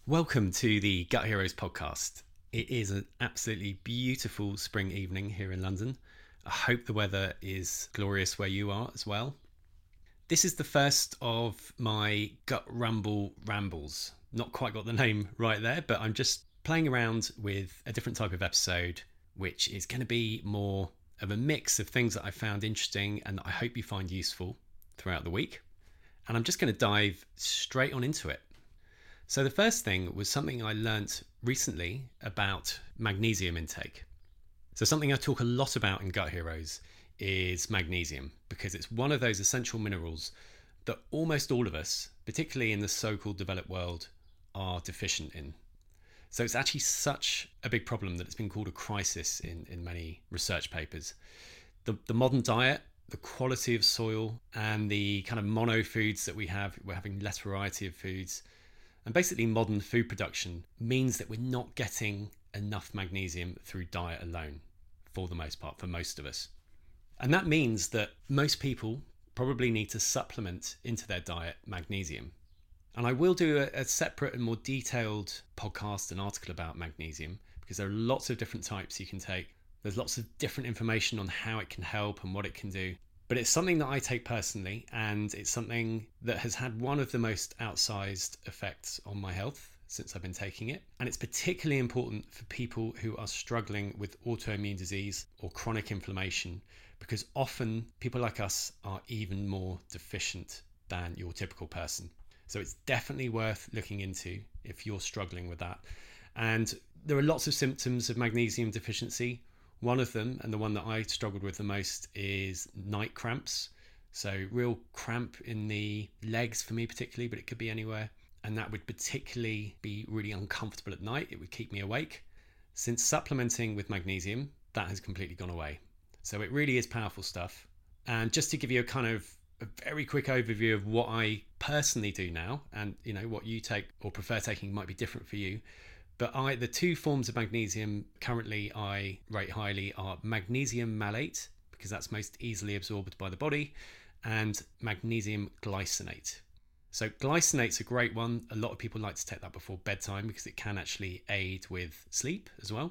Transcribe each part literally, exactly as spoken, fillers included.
Welcome to the Gut Heroes podcast. It is an absolutely beautiful spring evening here in London. I hope the weather is glorious where you are as well. This is the first of my Gut Rumble rambles. Not quite got the name right there, but I'm just playing around with a different type of episode, which is going to be more of a mix of things that I found interesting and that I hope you find useful throughout the week. And I'm just going to dive straight on into it. So the first thing was something I learnt recently about magnesium intake. So something I talk a lot about in Gut Heroes is magnesium, because it's one of those essential minerals that almost all of us, particularly in the so-called developed world, are deficient in. So it's actually such a big problem that it's been called a crisis in, in many research papers. The, the modern diet, the quality of soil, and the kind of mono foods that we have, we're having less variety of foods, and basically modern food production means that we're not getting enough magnesium through diet alone, for the most part, for most of us. And that means that most people probably need to supplement into their diet magnesium. And I will do a, a separate and more detailed podcast and article about magnesium, because there are lots of different types you can take. There's lots of different information on how it can help and what it can do. But it's something that I take personally, and it's something that has had one of the most outsized effects on my health since I've been taking it. And it's particularly important for people who are struggling with autoimmune disease or chronic inflammation, because often people like us are even more deficient than your typical person. So it's definitely worth looking into if you're struggling with that. And there are lots of symptoms of magnesium deficiency. One of them, and the one that I struggled with the most, is night cramps. So real cramp in the legs for me particularly, but it could be anywhere. And that would particularly be really uncomfortable at night. It would keep me awake. Since supplementing with magnesium, that has completely gone away. So it really is powerful stuff. And just to give you a kind of a very quick overview of what I personally do now, and you know what you take or prefer taking might be different for you. But I, the two forms of magnesium currently I rate highly are magnesium malate, because that's most easily absorbed by the body, and magnesium glycinate. So glycinate's a great one. A lot of people like to take that before bedtime because it can actually aid with sleep as well.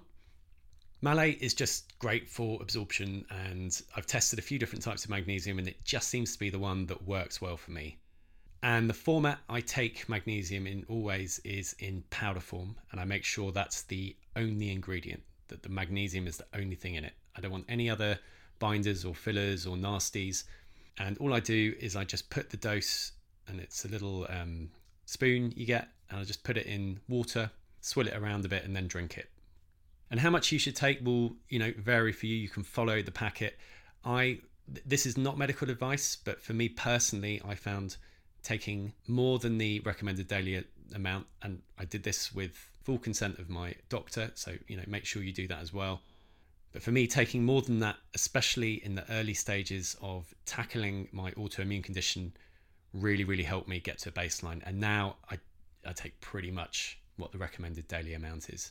Malate is just great for absorption, and I've tested a few different types of magnesium, and it just seems to be the one that works well for me. And the format I take magnesium in always is in powder form, and I make sure that's the only ingredient, that the magnesium is the only thing in it. I don't want any other binders or fillers or nasties. And all I do is I just put the dose, and it's a little um, spoon you get, and I just put it in water, swill it around a bit, and then drink it. And how much you should take will, you know, vary for you. You can follow the packet. I this is not medical advice, but for me personally, I found taking more than the recommended daily amount, and I did this with full consent of my doctor, so you know, make sure you do that as well. But for me, taking more than that, especially in the early stages of tackling my autoimmune condition, really really helped me get to a baseline. And now I, I take pretty much what the recommended daily amount is.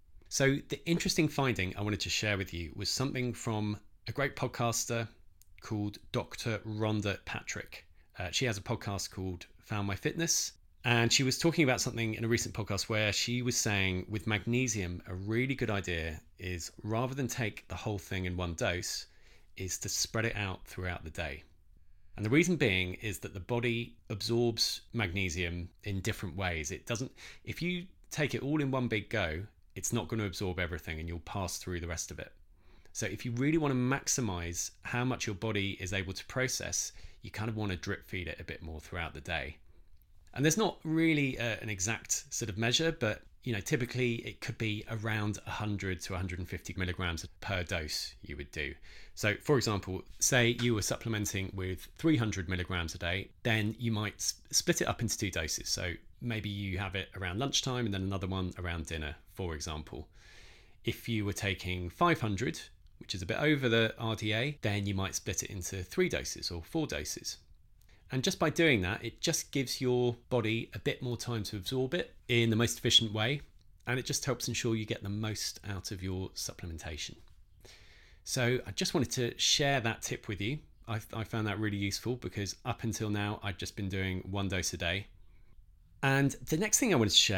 So the interesting finding I wanted to share with you was something from a great podcaster called Doctor Rhonda Patrick. Uh, she has a podcast called Found My Fitness, and she was talking about something in a recent podcast where she was saying with magnesium, a really good idea is, rather than take the whole thing in one dose, is to spread it out throughout the day. And the reason being is that the body absorbs magnesium in different ways. It doesn't, if you take it all in one big go, it's not going to absorb everything and you'll pass through the rest of it. So if you really want to maximize how much your body is able to process, you kind of want to drip feed it a bit more throughout the day. And there's not really a, an exact sort of measure, but you know, typically it could be around one hundred to one hundred fifty milligrams per dose you would do. So for example, say you were supplementing with three hundred milligrams a day, then you might split it up into two doses. So maybe you have it around lunchtime and then another one around dinner, for example. If you were taking five hundred, which is a bit over the R D A, then you might split it into three doses or four doses. And just by doing that, it just gives your body a bit more time to absorb it in the most efficient way. And it just helps ensure you get the most out of your supplementation. So I just wanted to share that tip with you. I, I found that really useful because up until now, I'd just been doing one dose a day. And the next thing I wanted to share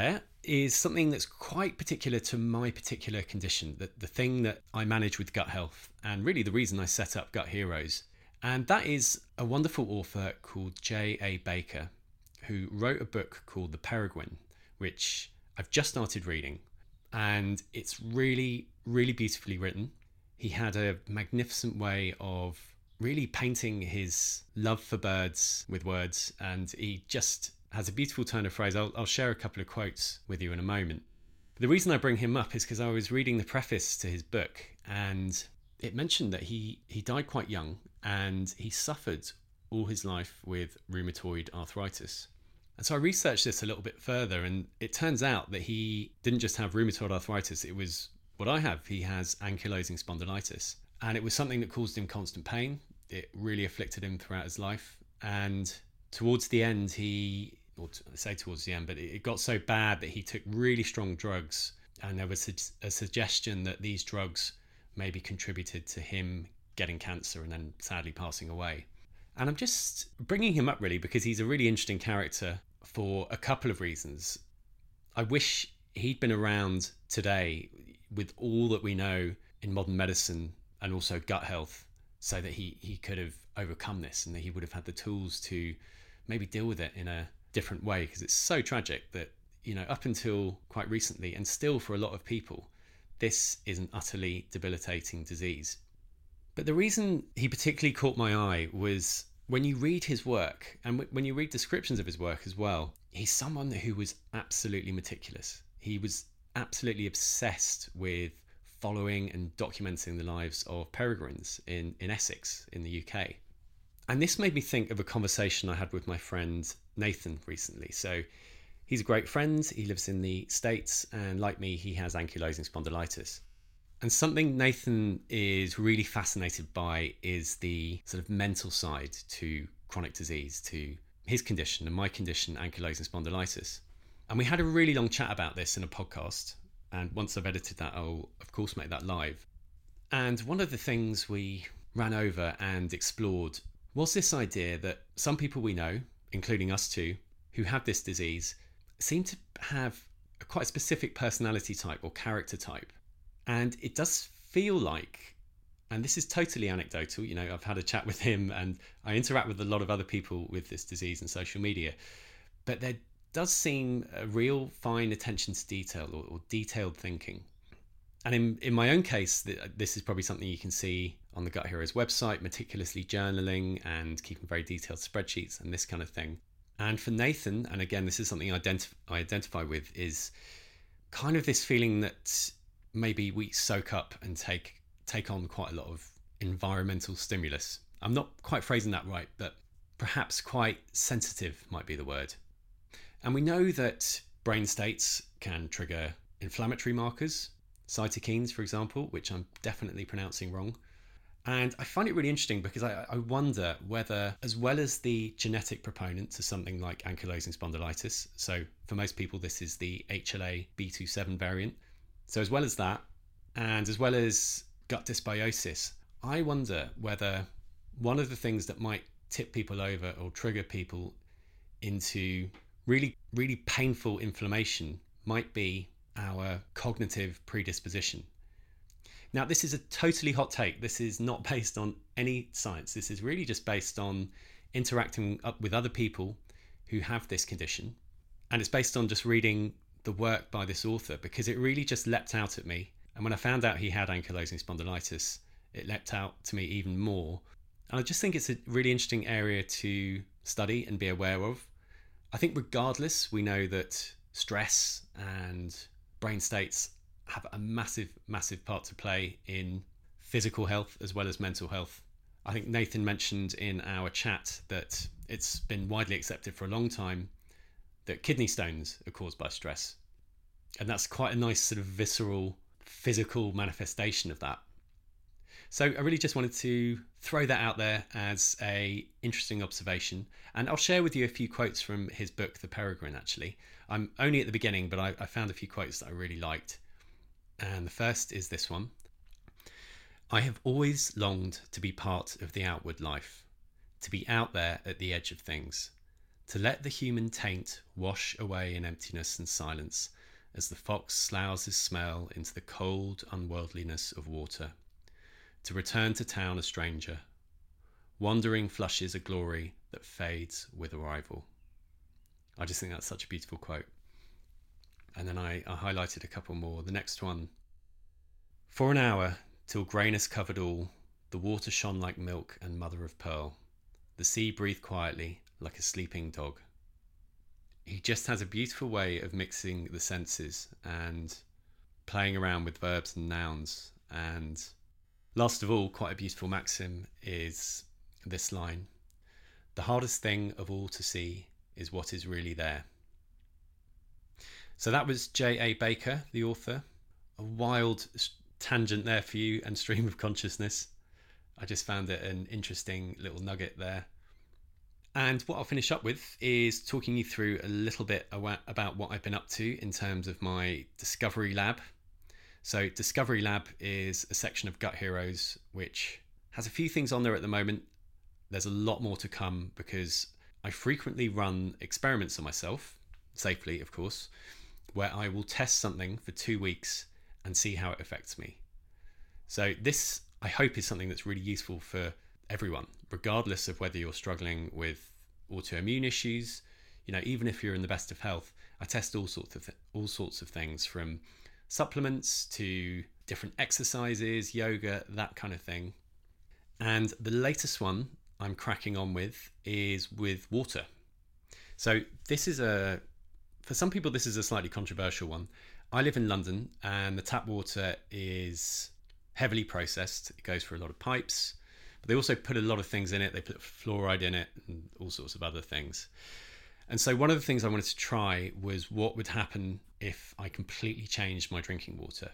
is something that's quite particular to my particular condition, the, the thing that I manage with gut health, and really the reason I set up Gut Heroes. And that is a wonderful author called J A Baker, who wrote a book called The Peregrine, which I've just started reading. And it's really, really beautifully written. He had a magnificent way of really painting his love for birds with words, and he just has a beautiful turn of phrase. I'll, I'll share a couple of quotes with you in a moment. The reason I bring him up is because I was reading the preface to his book, and it mentioned that he, he died quite young, and he suffered all his life with rheumatoid arthritis. And so I researched this a little bit further, and it turns out that he didn't just have rheumatoid arthritis, it was what I have. He has ankylosing spondylitis, and it was something that caused him constant pain. It really afflicted him throughout his life, and towards the end he, or I say towards the end, but it got so bad that he took really strong drugs, and there was a suggestion that these drugs maybe contributed to him getting cancer and then sadly passing away. And I'm just bringing him up really because he's a really interesting character for a couple of reasons. I wish he'd been around today with all that we know in modern medicine and also gut health, so that he, he could have overcome this and that he would have had the tools to maybe deal with it in a different way, because it's so tragic that, you know, up until quite recently, and still for a lot of people, this is an utterly debilitating disease. But the reason he particularly caught my eye was when you read his work, and when you read descriptions of his work as well, he's someone who was absolutely meticulous. He was absolutely obsessed with following and documenting the lives of peregrines in, in Essex in the U K. And this made me think of a conversation I had with my friend Nathan recently. So he's a great friend. He lives in the States, and like me, he has ankylosing spondylitis. And something Nathan is really fascinated by is the sort of mental side to chronic disease, to his condition and my condition, ankylosing spondylitis. And we had a really long chat about this in a podcast. And once I've edited that, I'll of course make that live. And one of the things we ran over and explored was this idea that some people we know, including us two, who have this disease, seem to have a quite specific personality type or character type. And it does feel like, and this is totally anecdotal, you know, I've had a chat with him and I interact with a lot of other people with this disease in social media, but there does seem a real fine attention to detail or, or detailed thinking. And in, in my own case, this is probably something you can see on the Gut Heroes website, meticulously journaling and keeping very detailed spreadsheets and this kind of thing. And for Nathan, and again, this is something I, identif- I identify with, is kind of this feeling that maybe we soak up and take take on quite a lot of environmental stimulus. I'm not quite phrasing that right, but perhaps quite sensitive might be the word. And we know that brain states can trigger inflammatory markers, cytokines, for example, which I'm definitely pronouncing wrong. And I find it really interesting because I, I wonder whether, as well as the genetic proponent to something like ankylosing spondylitis, so for most people this is the H L A B twenty-seven variant, so as well as that, and as well as gut dysbiosis, I wonder whether one of the things that might tip people over or trigger people into really, really painful inflammation might be our cognitive predisposition. Now, this is a totally hot take. This is not based on any science. This is really just based on interacting up with other people who have this condition. And it's based on just reading the work by this author, because it really just leapt out at me. And when I found out he had ankylosing spondylitis, it leapt out to me even more. And I just think it's a really interesting area to study and be aware of. I think regardless, we know that stress and brain states have a massive, massive part to play in physical health as well as mental health. I think Nathan mentioned in our chat that it's been widely accepted for a long time that kidney stones are caused by stress. And that's quite a nice sort of visceral, physical manifestation of that. So I really just wanted to throw that out there as a interesting observation. And I'll share with you a few quotes from his book, The Peregrine, actually. I'm only at the beginning, but I, I found a few quotes that I really liked. And the first is this one. I have always longed to be part of the outward life, to be out there at the edge of things, to let the human taint wash away in emptiness and silence, as the fox sloughs his smell into the cold unworldliness of water, to return to town a stranger, wandering flushes a glory that fades with arrival. I just think that's such a beautiful quote. And then I, I highlighted a couple more. The next one. For an hour, till greyness covered all, the water shone like milk and mother of pearl. The sea breathed quietly like a sleeping dog. He just has a beautiful way of mixing the senses and playing around with verbs and nouns. And last of all, quite a beautiful maxim is this line. The hardest thing of all to see is what is really there. So that was J A Baker, the author. A wild tangent there for you and stream of consciousness. I just found it an interesting little nugget there. And what I'll finish up with is talking you through a little bit about what I've been up to in terms of my Discovery Lab. So Discovery Lab is a section of Gut Heroes which has a few things on there at the moment. There's a lot more to come because I frequently run experiments on myself, safely of course, where I will test something for two weeks and see how it affects me. So this, I hope, is something that's really useful for everyone, regardless of whether you're struggling with autoimmune issues. You know, even if you're in the best of health, I test all sorts of th- all sorts of things, from supplements to different exercises, yoga, that kind of thing. And the latest one I'm cracking on with is with water. So this is a, for some people, this is a slightly controversial one. I live in London and the tap water is heavily processed. It goes through a lot of pipes, but they also put a lot of things in it. They put fluoride in it and all sorts of other things. And so one of the things I wanted to try was what would happen if I completely changed my drinking water.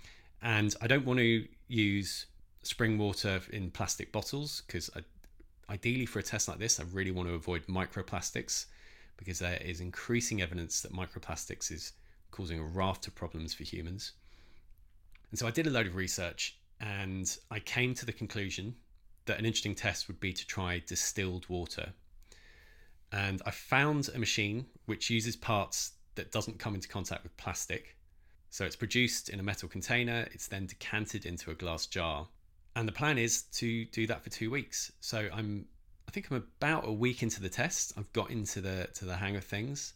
And I don't want to use spring water in plastic bottles because ideally for a test like this, I really want to avoid microplastics, because there is increasing evidence that microplastics is causing a raft of problems for humans. And so I did a load of research and I came to the conclusion that an interesting test would be to try distilled water. And I found a machine which uses parts that doesn't come into contact with plastic. So it's produced in a metal container, it's then decanted into a glass jar. And the plan is to do that for two weeks. So I'm, I think I'm about a week into the test. I've got into the to the hang of things.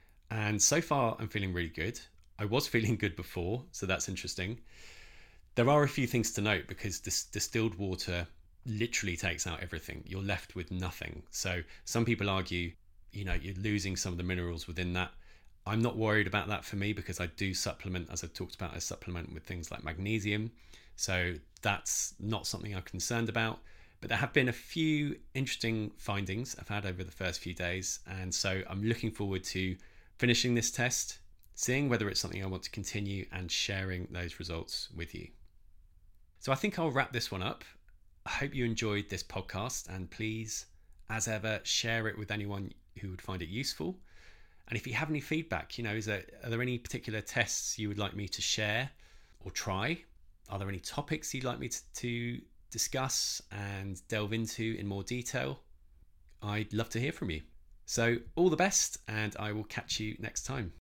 And so far, I'm feeling really good. I was feeling good before, so that's interesting. There are a few things to note because this distilled water literally takes out everything. You're left with nothing. So some people argue, you know, you're losing some of the minerals within that. I'm not worried about that for me because I do supplement, as I've talked about, I supplement with things like magnesium. So that's not something I'm concerned about. But there have been a few interesting findings I've had over the first few days. And so I'm looking forward to finishing this test, seeing whether it's something I want to continue and sharing those results with you. So I think I'll wrap this one up. I hope you enjoyed this podcast, and please, as ever, share it with anyone who would find it useful. And if you have any feedback, you know, is there, are there any particular tests you would like me to share or try? Are there any topics you'd like me to, to discuss and delve into in more detail? I'd love to hear from you. So all the best, and I will catch you next time.